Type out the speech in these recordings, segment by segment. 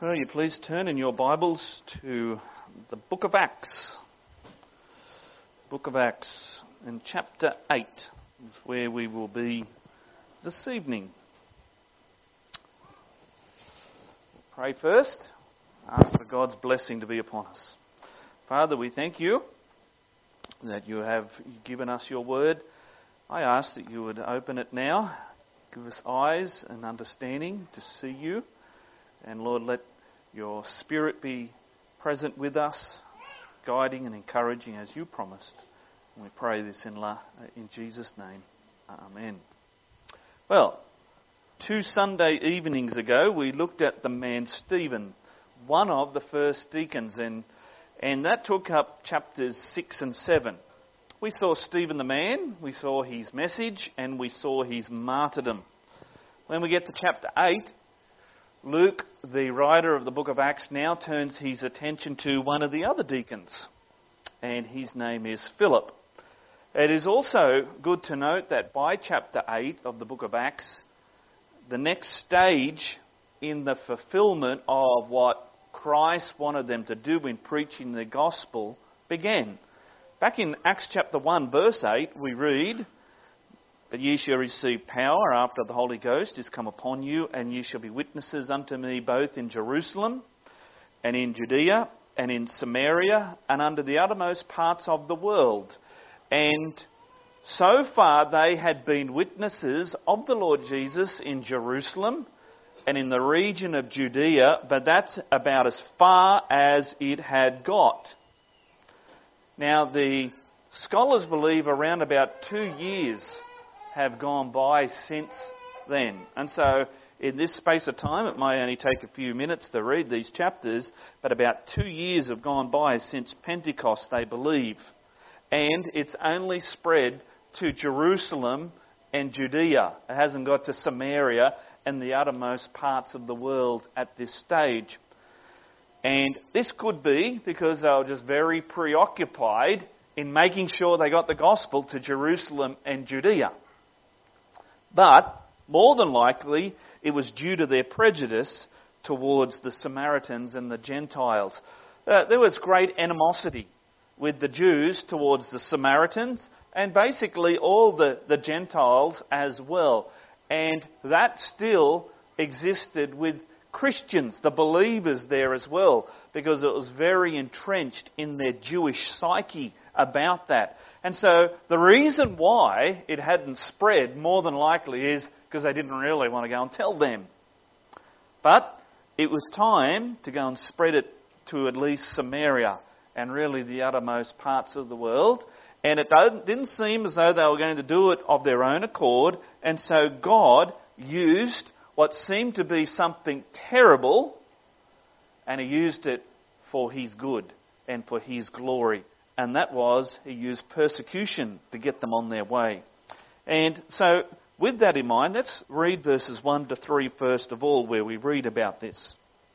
Will you please turn in your Bibles to the book of Acts. Book of Acts, in chapter 8 is where we will be this evening. We'll pray first, ask for God's blessing to be upon us. Father, we thank you that you have given us your word. I ask that you would open it now, give us eyes and understanding to see you. And Lord, let your Spirit be present with us, guiding and encouraging as you promised. And we pray this in Jesus' name. Amen. Well, 2 Sunday evenings ago, we looked at the man Stephen, one of the first deacons, and that took up chapters 6 and 7. We saw Stephen the man, we saw his message, and we saw his martyrdom. When we get to chapter 8, Luke, the writer of the book of Acts, now turns his attention to one of the other deacons, and his name is Philip. It is also good to note that by chapter 8 of the book of Acts, the next stage in the fulfillment of what Christ wanted them to do in preaching the gospel began. Back in Acts chapter 1 verse 8 we read, "But ye shall receive power after the Holy Ghost is come upon you, and ye shall be witnesses unto me both in Jerusalem and in Judea and in Samaria and unto the uttermost parts of the world." And so far they had been witnesses of the Lord Jesus in Jerusalem and in the region of Judea, but that's about as far as it had got. Now the scholars believe around about 2 years have gone by since then. And so in this space of time, it may only take a few minutes to read these chapters, but about 2 years have gone by since Pentecost, they believe. And it's only spread to Jerusalem and Judea. It hasn't got to Samaria and the uttermost parts of the world at this stage. And this could be because they were just very preoccupied in making sure they got the gospel to Jerusalem and Judea. But, more than likely, it was due to their prejudice towards the Samaritans and the Gentiles. There was great animosity with the Jews towards the Samaritans and basically all the Gentiles as well. And that still existed with Christians, the believers there as well, because it was very entrenched in their Jewish psyche about that. And so the reason why it hadn't spread, more than likely, is because they didn't really want to go and tell them. But it was time to go and spread it to at least Samaria and really the uttermost parts of the world. And it didn't seem as though they were going to do it of their own accord. And so God used what seemed to be something terrible, and He used it for His good and for His glory. And that was, He used persecution to get them on their way. And so, with that in mind, let's read verses 1 to 3 first of all, where we read about this.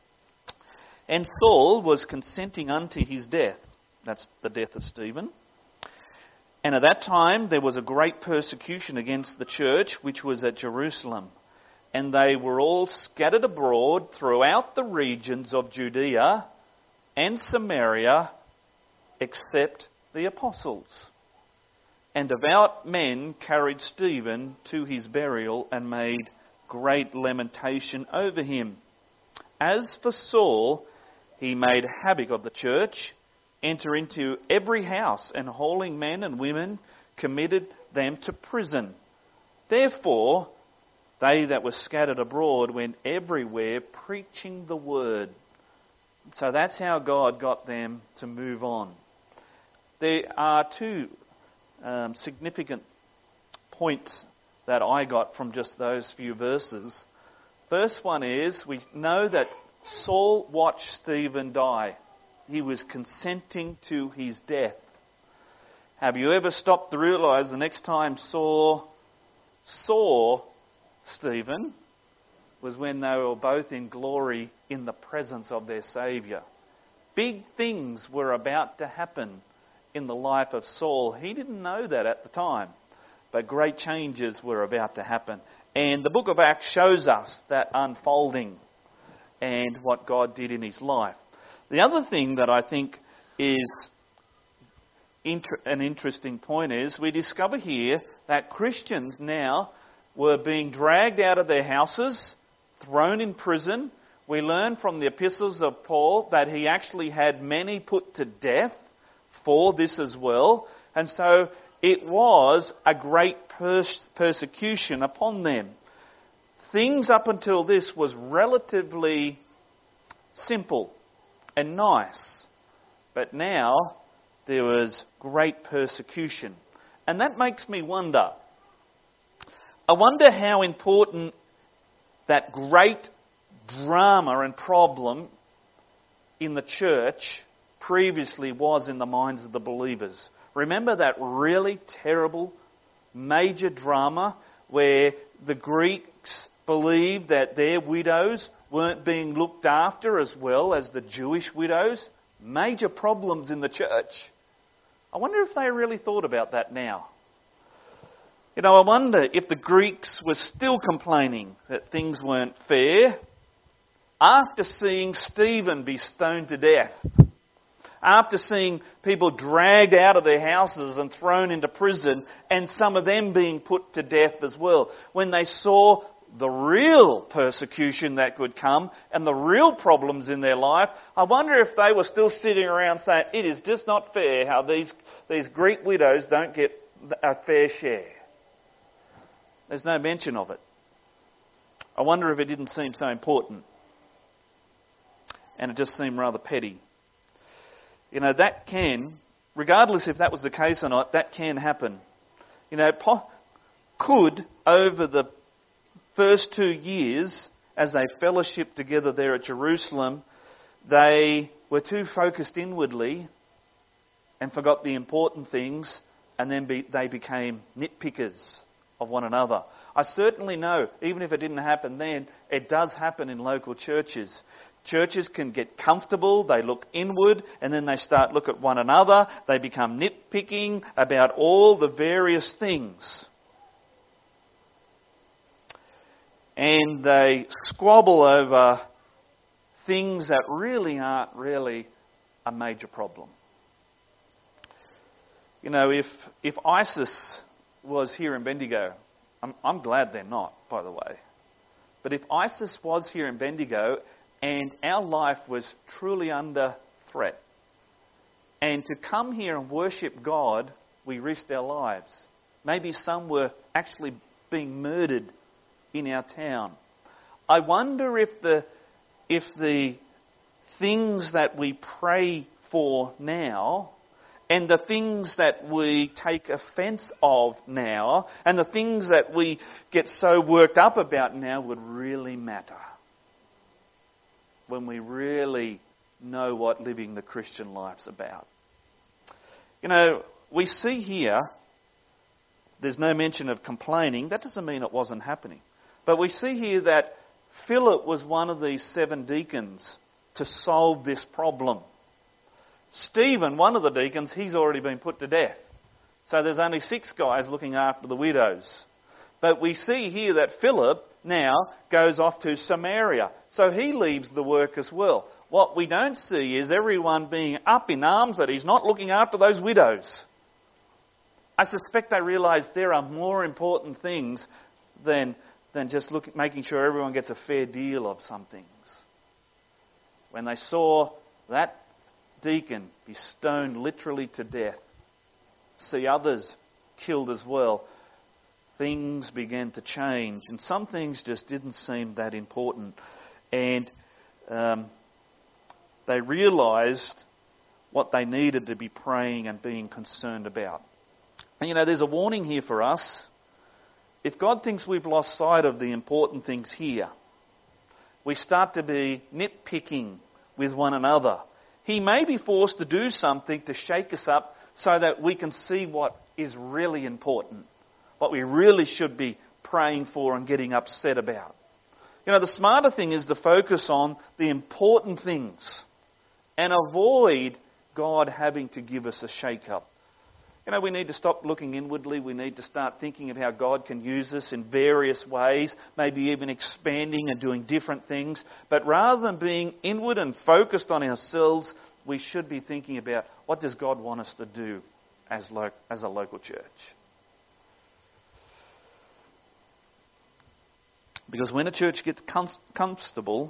"And Saul was consenting unto his death." That's the death of Stephen. "And at that time there was a great persecution against the church, which was at Jerusalem. And they were all scattered abroad throughout the regions of Judea and Samaria, except the apostles. And devout men carried Stephen to his burial and made great lamentation over him. As for Saul, he made havoc of the church, entered into every house, and hauling men and women, committed them to prison. Therefore, they that were scattered abroad went everywhere preaching the word." So that's how God got them to move on. There are two significant points that I got from just those few verses. First one is, we know that Saul watched Stephen die. He was consenting to his death. Have you ever stopped to realise the next time Saul saw Stephen was when they were both in glory in the presence of their Saviour? Big things were about to happen in the life of Saul. He didn't know that at the time, but great changes were about to happen. And the book of Acts shows us that unfolding. and what God did in his life. The other thing that I think is an interesting point is we discover here that Christians now were being dragged out of their houses, thrown in prison. We learn from the epistles of Paul that he actually had many put to death for this as well. And so it was a great persecution upon them. Things up until this was relatively simple and nice. But now there was great persecution. And that makes me wonder. I wonder how important that great drama and problem in the church previously was in the minds of the believers. Remember that really terrible major drama where the Greeks believed that their widows weren't being looked after as well as the Jewish widows? Major problems in the church. I wonder if they really thought about that now. You know, I wonder if the Greeks were still complaining that things weren't fair after seeing Stephen be stoned to death, after seeing people dragged out of their houses and thrown into prison, and some of them being put to death as well. When they saw the real persecution that could come and the real problems in their life, I wonder if they were still sitting around saying, it is just not fair how these Greek widows don't get a fair share. There's no mention of it. I wonder if it didn't seem so important. And it just seemed rather petty. You know, that can, regardless if that was the case or not, that can happen. You know, could, over the first 2 years, as they fellowshiped together there at Jerusalem, they were too focused inwardly and forgot the important things, and then they became nitpickers of one another. I certainly know, even if it didn't happen then, it does happen in local churches. Churches can get comfortable, they look inward, and then they start look at one another. They become nitpicking about all the various things. And they squabble over things that really aren't really a major problem. You know, if ISIS was here in Bendigo, I'm glad they're not, by the way. But if ISIS was here in Bendigo and our life was truly under threat, and to come here and worship God, we risked our lives. Maybe some were actually being murdered in our town. I wonder if the things that we pray for now, and the things that we take offence of now, and the things that we get so worked up about now would really matter when we really know what living the Christian life's about. You know, we see here, there's no mention of complaining. That doesn't mean it wasn't happening. But we see here that Philip was one of these 7 deacons to solve this problem. Stephen, one of the deacons, he's already been put to death. So there's only 6 guys looking after the widows. But we see here that Philip now goes off to Samaria. So he leaves the work as well. What we don't see is everyone being up in arms that he's not looking after those widows. I suspect they realise there are more important things than just making sure everyone gets a fair deal of some things. When they saw that deacon be stoned literally to death, see others killed as well, things began to change. And some things just didn't seem that important. And they realised what they needed to be praying and being concerned about. And you know, there's a warning here for us. If God thinks we've lost sight of the important things here, we start to be nitpicking with one another. He may be forced to do something to shake us up so that we can see what is really important, what we really should be praying for and getting upset about. You know, the smarter thing is to focus on the important things and avoid God having to give us a shake-up. We need to stop looking inwardly. We need to start thinking of how God can use us in various ways, maybe even expanding and doing different things. But rather than being inward and focused on ourselves, we should be thinking about what does God want us to do as a local church. Because when a church gets comfortable,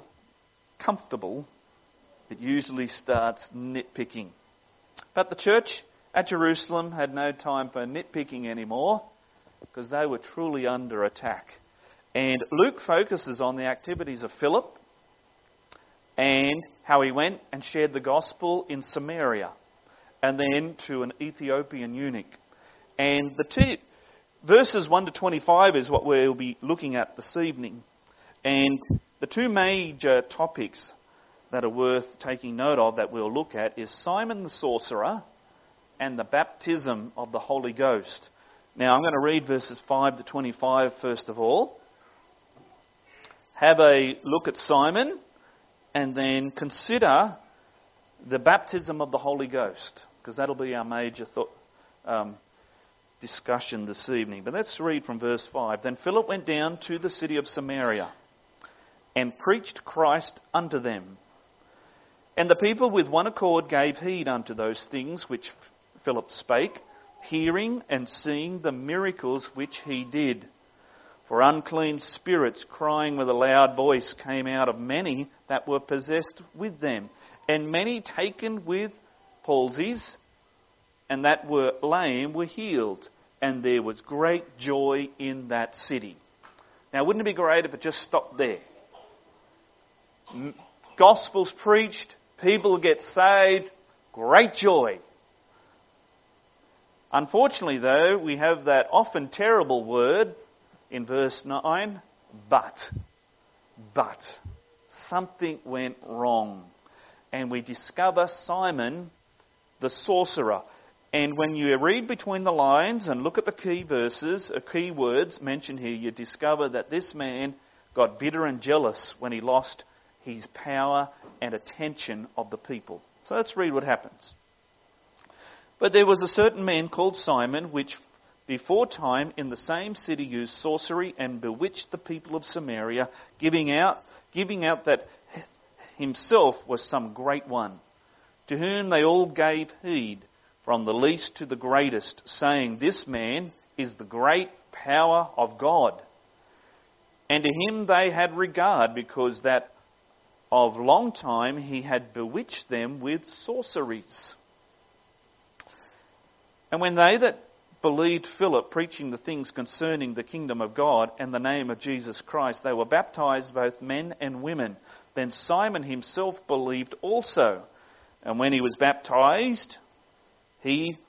it usually starts nitpicking. But the church at Jerusalem had no time for nitpicking anymore because they were truly under attack. And Luke focuses on the activities of Philip and how he went and shared the gospel in Samaria and then to an Ethiopian eunuch. And verses 1 to 25 is what we'll be looking at this evening. And the two major topics that are worth taking note of that we'll look at is Simon the sorcerer and the baptism of the Holy Ghost. Now I'm going to read verses 5 to 25 first of all. Have a look at Simon and then consider the baptism of the Holy Ghost, because that'll be our major discussion this evening. But let's read from verse 5. Then Philip went down to the city of Samaria and preached Christ unto them. And the people with one accord gave heed unto those things which Philip spake, hearing and seeing the miracles which he did. For unclean spirits, crying with a loud voice, came out of many that were possessed with them, and many taken with palsies, and that were lame were healed, and there was great joy in that city. Now, wouldn't it be great if it just stopped there? Gospel's preached, people get saved, great joy. Unfortunately, though, we have that often terrible word in verse 9, but. Something went wrong. And we discover Simon the sorcerer. And when you read between the lines and look at the key verses, key words mentioned here, you discover that this man got bitter and jealous when he lost his power and attention of the people. So let's read what happens. But there was a certain man called Simon, which before time in the same city used sorcery and bewitched the people of Samaria, giving out that himself was some great one, to whom they all gave heed, from the least to the greatest, saying, This man is the great power of God. And to him they had regard, because that of long time he had bewitched them with sorceries. And when they that believed Philip preaching the things concerning the kingdom of God and the name of Jesus Christ, they were baptized, both men and women. Then Simon himself believed also. And when he was baptized, they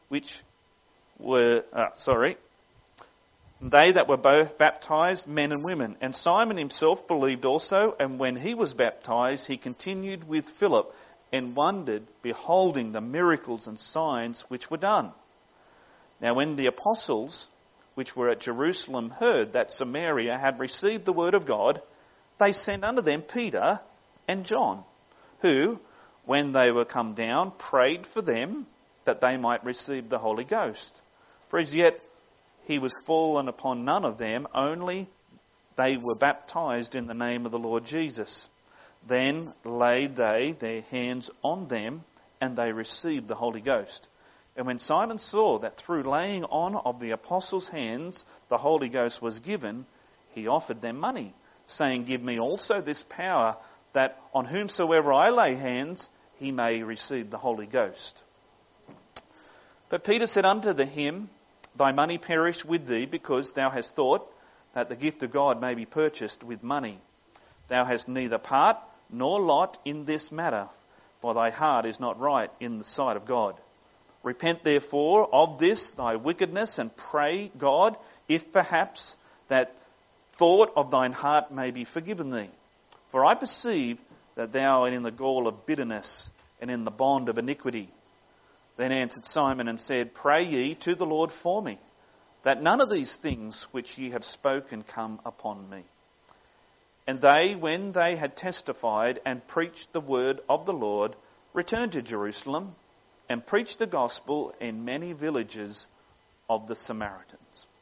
that were both baptized, men and women. And Simon himself believed also, and when he was baptized, he continued with Philip and wondered, beholding the miracles and signs which were done. Now when the apostles, which were at Jerusalem, heard that Samaria had received the word of God, they sent unto them Peter and John, who, when they were come down, prayed for them that they might receive the Holy Ghost. For as yet he was fallen upon none of them, only they were baptized in the name of the Lord Jesus. Then laid they their hands on them, and they received the Holy Ghost. And when Simon saw that through laying on of the apostles' hands the Holy Ghost was given, he offered them money, saying, Give me also this power, that on whomsoever I lay hands, he may receive the Holy Ghost. But Peter said unto him, Thy money perish with thee, because thou hast thought that the gift of God may be purchased with money. Thou hast neither part nor lot in this matter, for thy heart is not right in the sight of God. Repent therefore of this thy wickedness, and pray God, if perhaps that thought of thine heart may be forgiven thee. For I perceive that thou art in the gall of bitterness, and in the bond of iniquity. Then answered Simon and said, Pray ye to the Lord for me, that none of these things which ye have spoken come upon me. And they, when they had testified and preached the word of the Lord, returned to Jerusalem, and preached the gospel in many villages of the Samaritans.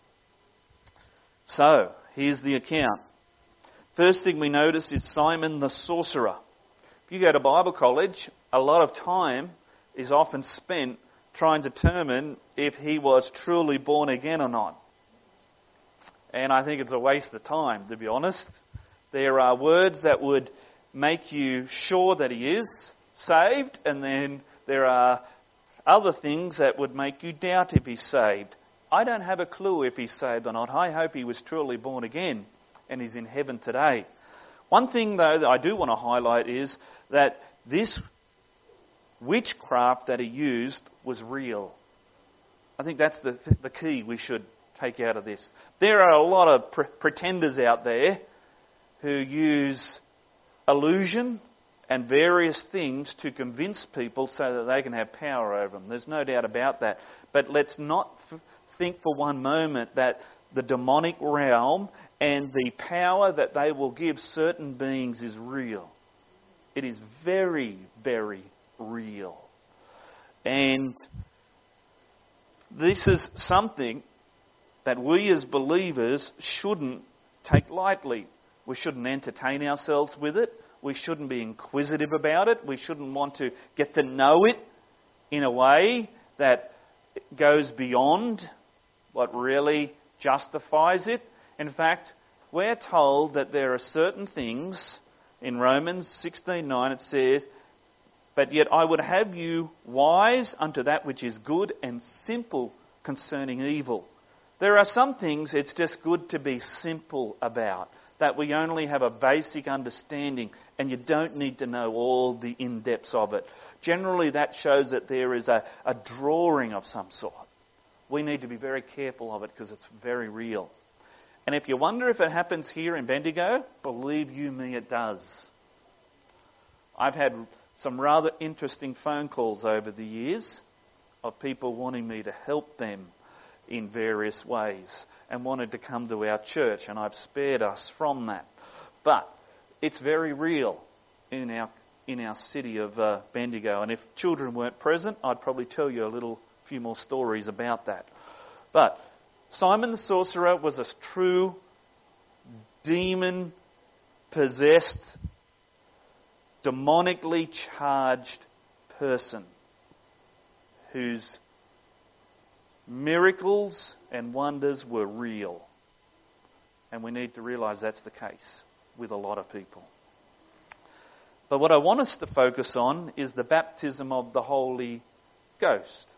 So, here's the account. First thing we notice is Simon the sorcerer. If you go to Bible college, a lot of time is often spent trying to determine if he was truly born again or not. And I think it's a waste of time, to be honest. There are words that would make you sure that he is saved, and then there are other things that would make you doubt if he's saved. I don't have a clue if he's saved or not. I hope he was truly born again and is in heaven today. One thing, though, that I do want to highlight is that this witchcraft that he used was real. I think that's the key we should take out of this. There are a lot of pretenders out there who use illusion and various things to convince people so that they can have power over them. There's no doubt about that. But let's not think for one moment that the demonic realm and the power that they will give certain beings is real. It is very, very real. And this is something that we as believers shouldn't take lightly. We shouldn't entertain ourselves with it. We shouldn't be inquisitive about it. We shouldn't want to get to know it in a way that goes beyond what really justifies it. In fact, we're told that there are certain things in Romans 16:9. It says, "But yet I would have you wise unto that which is good and simple concerning evil." There are some things it's just good to be simple about, that we only have a basic understanding and you don't need to know all the in-depths of it. Generally that shows that there is a drawing of some sort. We need to be very careful of it because it's very real. And if you wonder if it happens here in Bendigo, believe you me, it does. I've had some rather interesting phone calls over the years of people wanting me to help them in various ways and wanted to come to our church, and I've spared us from that. But it's very real in our city of Bendigo, and if children weren't present, I'd probably tell you a few more stories about that. But Simon the sorcerer was a true demon-possessed, demonically charged person whose miracles and wonders were real. And we need to realise that's the case with a lot of people. But what I want us to focus on is the baptism of the Holy Ghost.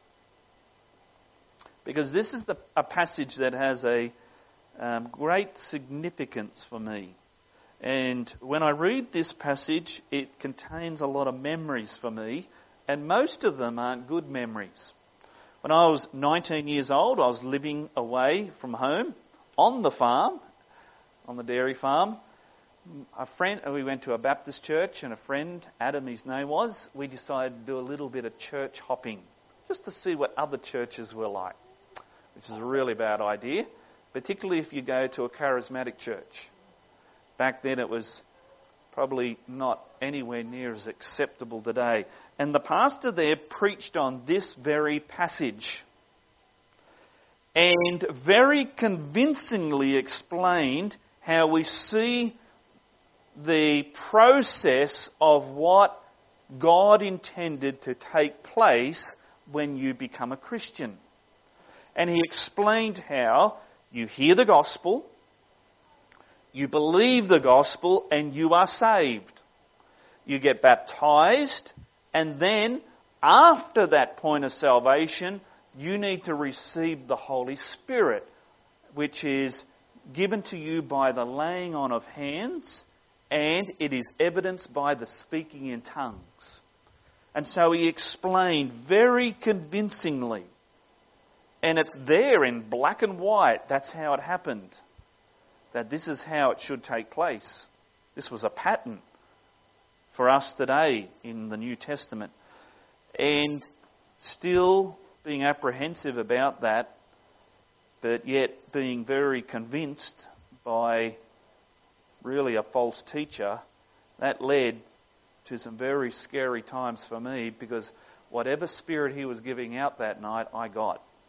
Because this is a passage that has a great significance for me. And when I read this passage, it contains a lot of memories for me, and most of them aren't good memories. When I was 19 years old, I was living away from home on the farm, on the dairy farm. We went to a Baptist church, and a friend, Adam his name was, we decided to do a little bit of church hopping, just to see what other churches were like, which is a really bad idea, particularly if you go to a charismatic church. Back then it was probably not anywhere near as acceptable today. And the pastor there preached on this very passage and very convincingly explained how we see the process of what God intended to take place when you become a Christian. And he explained how you hear the gospel, you believe the gospel, and you are saved. You get baptized, and then after that point of salvation, you need to receive the Holy Spirit, which is given to you by the laying on of hands, and it is evidenced by the speaking in tongues. And so he explained very convincingly, and it's there in black and white, that's how it happened, that this is how it should take place. This was a pattern for us today in the New Testament. And still being apprehensive about that, but yet being very convinced by really a false teacher, that led to some very scary times for me, because whatever spirit he was giving out that night, I got.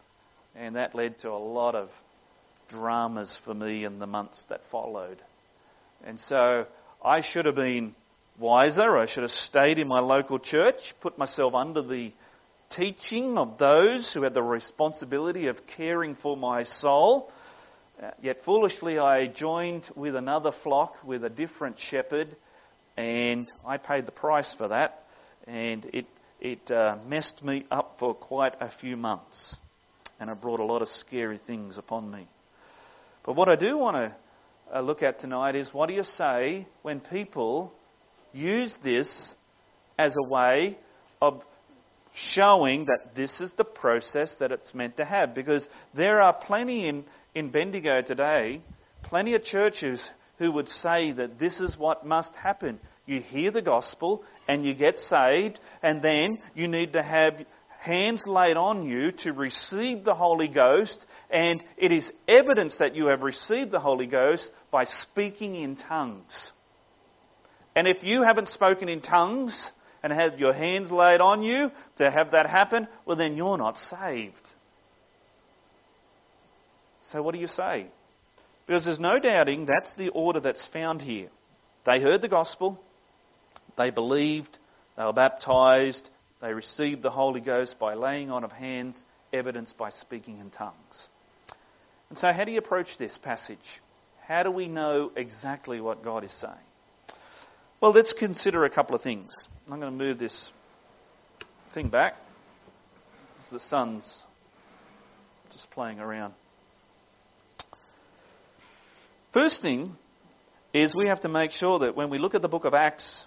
And that led to a lot of dramas for me in the months that followed. And so I should have been wiser. I should have stayed in my local church, put myself under the teaching of those who had the responsibility of caring for my soul. Yet foolishly I joined with another flock with a different shepherd, and I paid the price for that, and it messed me up for quite a few months, and it brought a lot of scary things upon me. But what I do want to look at tonight is, what do you say when people use this as a way of showing that this is the process that it's meant to have? Because there are plenty in Bendigo today, plenty of churches who would say that this is what must happen. You hear the gospel and you get saved, and then you need to have hands laid on you to receive the Holy Ghost, and it is evidence that you have received the Holy Ghost by speaking in tongues. And if you haven't spoken in tongues and had your hands laid on you to have that happen, well, then you're not saved. So what do you say? Because there's no doubting that's the order that's found here. They heard the gospel, they believed, they were baptised, they received the Holy Ghost by laying on of hands, evidenced by speaking in tongues. And so how do you approach this passage? How do we know exactly what God is saying? Well, let's consider a couple of things. I'm going to move this thing back. The sun's just playing around. First thing is we have to make sure that when we look at the book of Acts,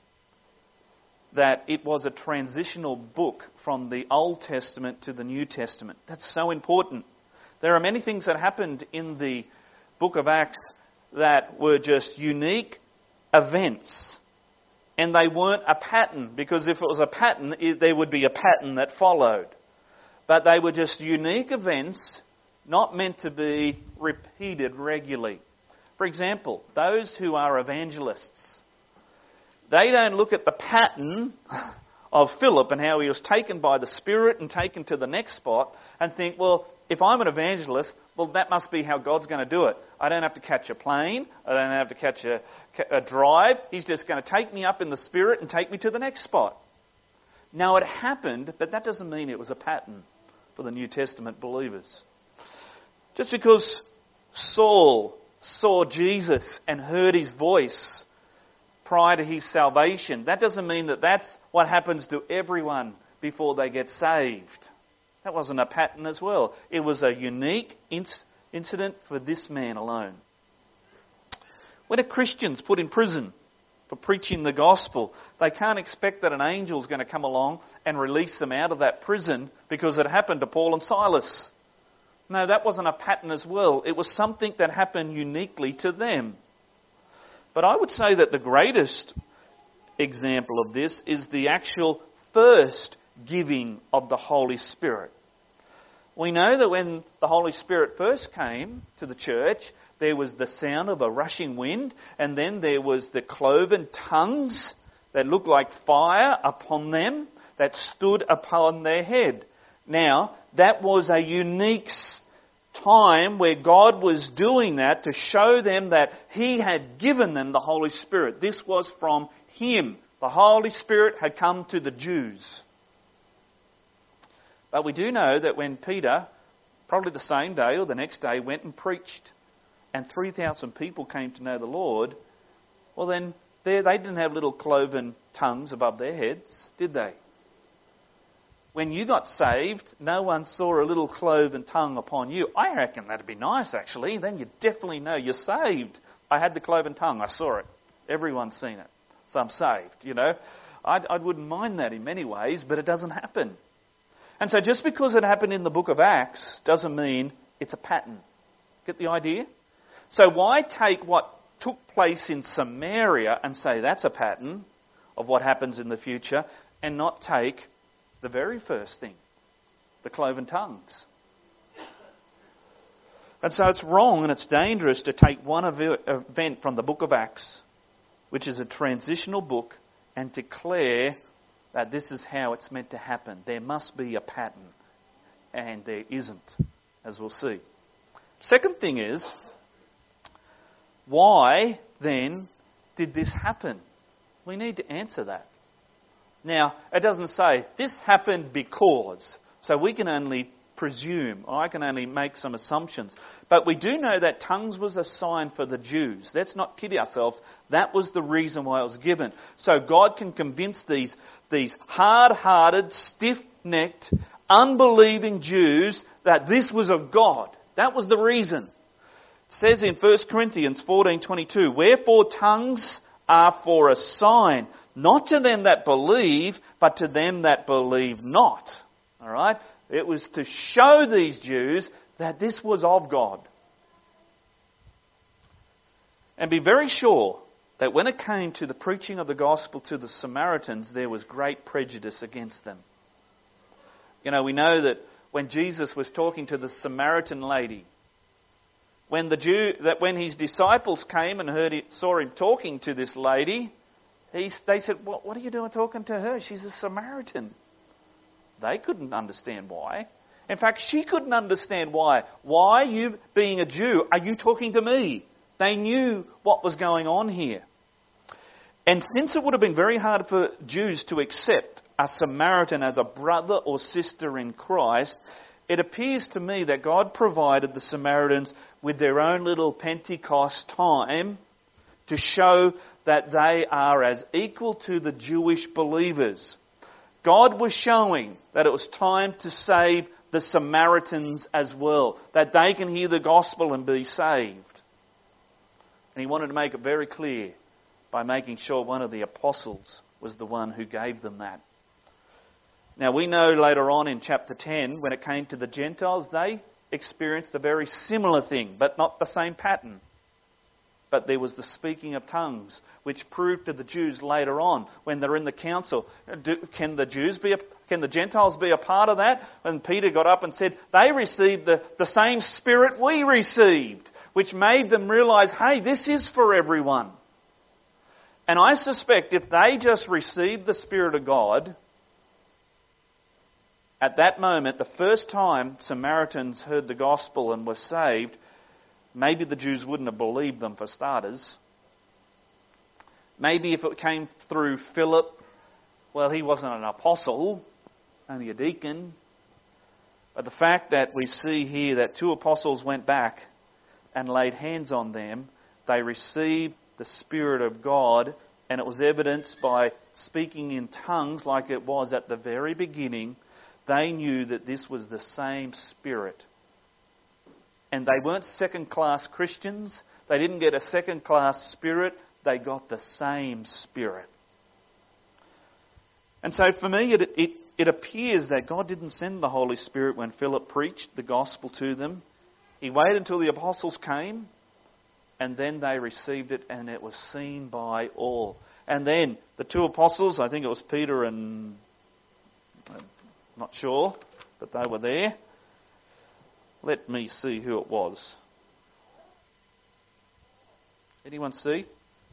that it was a transitional book from the Old Testament to the New Testament. That's so important. There are many things that happened in the book of Acts that were just unique events. And they weren't a pattern, because if it was a pattern, there would be a pattern that followed. But they were just unique events, not meant to be repeated regularly. For example, those who are evangelists, they don't look at the pattern of Philip and how he was taken by the Spirit and taken to the next spot and think, well, if I'm an evangelist, well, that must be how God's going to do it. I don't have to catch a plane. I don't have to catch a drive. He's just going to take me up in the Spirit and take me to the next spot. Now, it happened, but that doesn't mean it was a pattern for the New Testament believers. Just because Saul saw Jesus and heard his voice prior to his salvation, that doesn't mean that that's what happens to everyone before they get saved. That wasn't a pattern as well. It was a unique incident for this man alone. When a Christian's put in prison for preaching the gospel, they can't expect that an angel's going to come along and release them out of that prison because it happened to Paul and Silas. No, that wasn't a pattern as well. It was something that happened uniquely to them. But I would say that the greatest example of this is the actual first giving of the Holy Spirit. We know that when the Holy Spirit first came to the church, there was the sound of a rushing wind, and then there was the cloven tongues that looked like fire upon them that stood upon their head. Now, that was a unique time where God was doing that to show them that He had given them the Holy Spirit. This was from Him. The Holy Spirit had come to the Jews. But we do know that when Peter, probably the same day or the next day, went and preached, and 3,000 people came to know the Lord, well then, they didn't have little cloven tongues above their heads, did they? When you got saved, no one saw a little cloven tongue upon you. I reckon that'd be nice, actually. Then you definitely know you're saved. I had the cloven tongue. I saw it. Everyone's seen it. So I'm saved, you know. I wouldn't mind that in many ways, but it doesn't happen. And so just because it happened in the book of Acts doesn't mean it's a pattern. Get the idea? So why take what took place in Samaria and say that's a pattern of what happens in the future, and not take the very first thing, the cloven tongues? And so it's wrong and it's dangerous to take one event from the book of Acts, which is a transitional book, and declare that this is how it's meant to happen. There must be a pattern, and there isn't. as we'll see. Second thing is, why then did this happen? We need to answer that. Now, it doesn't say this happened because, so we can only presume, or I can only make some assumptions. But we do know that tongues was a sign for the Jews. Let's not kid ourselves. That was the reason why it was given. So God can convince these hard-hearted, stiff-necked, unbelieving Jews that this was of God. That was the reason. It says in 1 Corinthians 14:22, "Wherefore tongues are for a sign, not to them that believe, but to them that believe not." All right? It was to show these Jews that this was of God. And be very sure that when it came to the preaching of the gospel to the Samaritans, there was great prejudice against them. You know, we know that when Jesus was talking to the Samaritan lady, when his disciples came and saw him talking to this lady, they said, "What are you doing talking to her? She's a Samaritan." They couldn't understand why. In fact, she couldn't understand why. Why, you being a Jew, are you talking to me? They knew what was going on here. And since it would have been very hard for Jews to accept a Samaritan as a brother or sister in Christ, it appears to me that God provided the Samaritans with their own little Pentecost time to show that they are as equal to the Jewish believers. God was showing that it was time to save the Samaritans as well, that they can hear the gospel and be saved. And He wanted to make it very clear by making sure one of the apostles was the one who gave them that. Now we know later on in chapter 10, when it came to the Gentiles, they experienced a very similar thing, but not the same pattern. But there was the speaking of tongues, which proved to the Jews later on when they're in the council. Can the Gentiles be a part of that? And Peter got up and said they received the same Spirit we received, which made them realise, hey, this is for everyone. And I suspect if they just received the Spirit of God, at that moment, the first time Samaritans heard the gospel and were saved, maybe the Jews wouldn't have believed them for starters. Maybe if it came through Philip, well, he wasn't an apostle, only a deacon. But the fact that we see here that 2 apostles went back and laid hands on them, they received the Spirit of God, and it was evidenced by speaking in tongues like it was at the very beginning. They knew that this was the same Spirit. And they weren't second-class Christians. They didn't get a second-class Spirit. They got the same Spirit. And so for me, it appears that God didn't send the Holy Spirit when Philip preached the gospel to them. He waited until the apostles came, and then they received it, and it was seen by all. And then the 2 apostles, I think it was Peter and... I'm not sure, but they were there. Let me see who it was. Anyone see?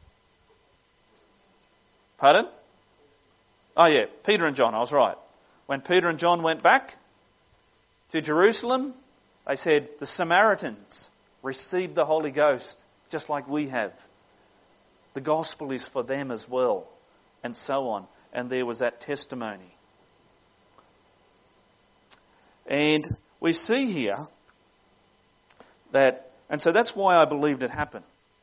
Pardon? Oh yeah, Peter and John, I was right. When Peter and John went back to Jerusalem, they said, the Samaritans received the Holy Ghost, just like we have. The gospel is for them as well, and so on. And there was that testimony. And we see here that, and so that's why I believed it happened.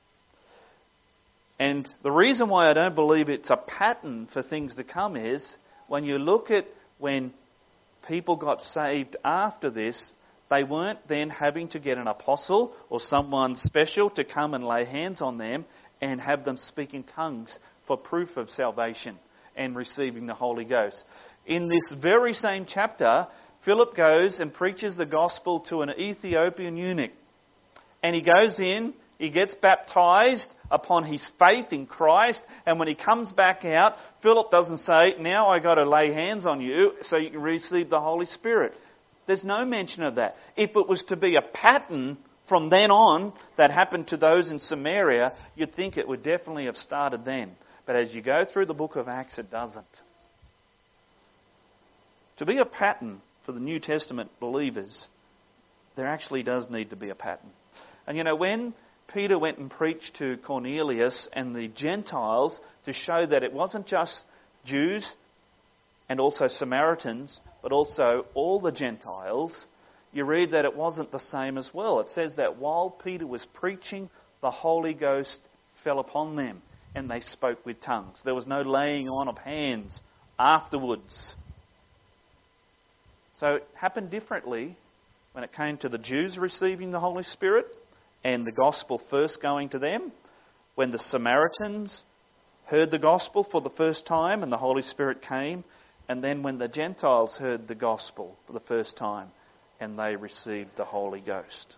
And the reason why I don't believe it's a pattern for things to come is, when you look at when people got saved after this, they weren't then having to get an apostle or someone special to come and lay hands on them and have them speak in tongues for proof of salvation and receiving the Holy Ghost. In this very same chapter, Philip goes and preaches the gospel to an Ethiopian eunuch. And he goes in, he gets baptized upon his faith in Christ, and when he comes back out, Philip doesn't say, now I got to lay hands on you so you can receive the Holy Spirit. There's no mention of that. If it was to be a pattern from then on that happened to those in Samaria, you'd think it would definitely have started then. But as you go through the book of Acts, it doesn't. To be a pattern for the New Testament believers, there actually does need to be a pattern. And when Peter went and preached to Cornelius and the Gentiles to show that it wasn't just Jews and also Samaritans, but also all the Gentiles, you read that it wasn't the same as well. It says that while Peter was preaching, the Holy Ghost fell upon them and they spoke with tongues. There was no laying on of hands afterwards. So it happened differently when it came to the Jews receiving the Holy Spirit and the gospel first going to them. When the Samaritans heard the gospel for the first time and the Holy Spirit came. And then when the Gentiles heard the gospel for the first time and they received the Holy Ghost.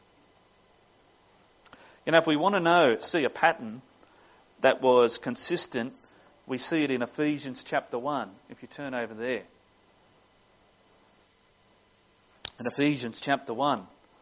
If we want to see a pattern that was consistent, we see it in Ephesians chapter 1. If you turn over there. In Ephesians chapter 1.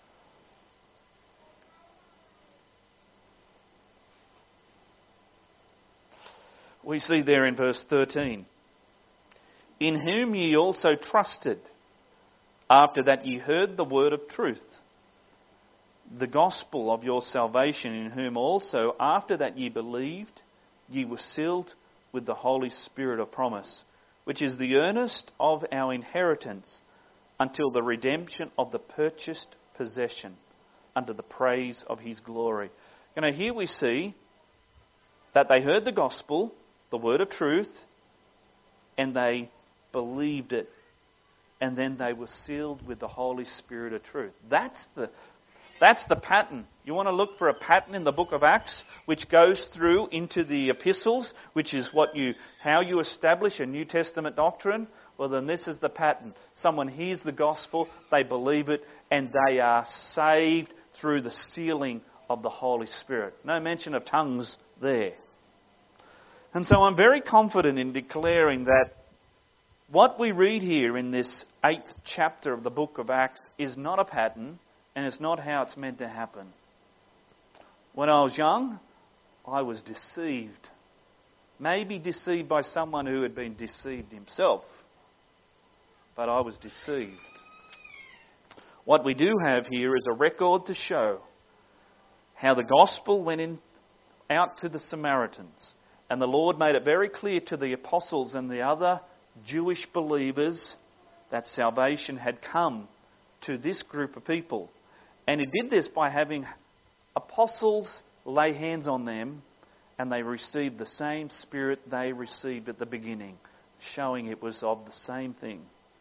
We see there in verse 13. In whom ye also trusted, after that ye heard the word of truth, the gospel of your salvation, in whom also, after that ye believed, ye were sealed with the Holy Spirit of promise, which is the earnest of our inheritance, until the redemption of the purchased possession, unto the praise of his glory. Here we see that they heard the gospel, the word of truth, and they believed it. And then they were sealed with the Holy Spirit of truth. That's the pattern. You want to look for a pattern in the book of Acts, which goes through into the epistles, which is how you establish a New Testament doctrine. Well, then this is the pattern. Someone hears the gospel, they believe it, and they are saved through the sealing of the Holy Spirit. No mention of tongues there. And so I'm very confident in declaring that what we read here in this 8th chapter of the book of Acts is not a pattern, and it's not how it's meant to happen. When I was young, I was deceived. Maybe deceived by someone who had been deceived himself. But I was deceived. What we do have here is a record to show how the gospel went out to the Samaritans. And the Lord made it very clear to the apostles and the other Jewish believers that salvation had come to this group of people. And He did this by having apostles lay hands on them, and they received the same Spirit they received at the beginning, showing it was of the same thing.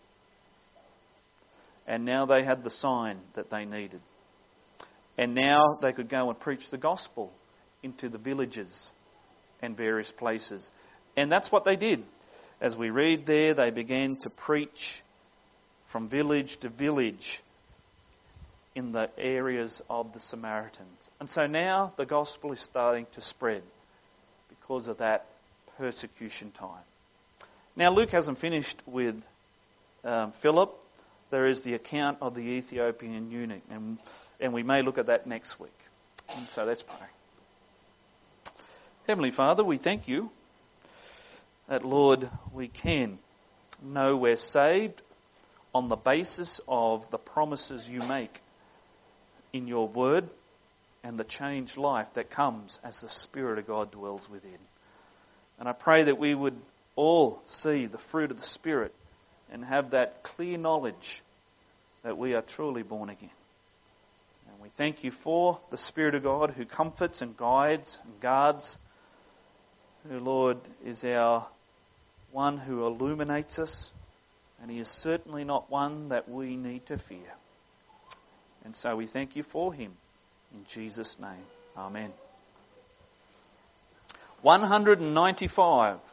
And now they had the sign that they needed. And now they could go and preach the gospel into the villages and various places. And that's what they did. As we read there, they began to preach from village to village in the areas of the Samaritans. And so now the gospel is starting to spread because of that persecution time. Now Luke hasn't finished with Philip. There is the account of the Ethiopian eunuch, and we may look at that next week. And so let's pray. Heavenly Father, we thank you that, Lord, we can know we're saved on the basis of the promises you make in your word and the changed life that comes as the Spirit of God dwells within. And I pray that we would all see the fruit of the Spirit and have that clear knowledge that we are truly born again. And we thank you for the Spirit of God who comforts and guides and guards, who, Lord, is our one who illuminates us, and He is certainly not one that we need to fear. And so we thank you for Him. In Jesus' name, Amen. 195.